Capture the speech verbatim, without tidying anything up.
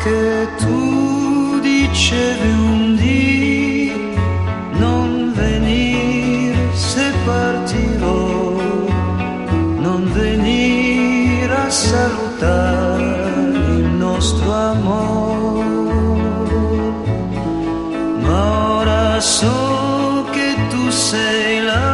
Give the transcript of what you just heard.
che tu dicevi un dì non venire se partirò, non venire a salutare il nostro amore, ma ora so che tu sei là